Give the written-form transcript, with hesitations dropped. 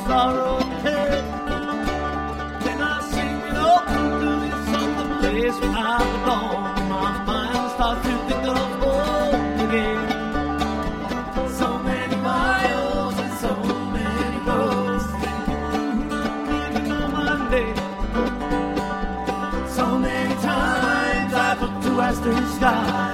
sorrow take. Then I sing it over to this other place where I belong. My mind starts to think of home again. So many miles and so many roads leading on Monday. So many times I look to western sky.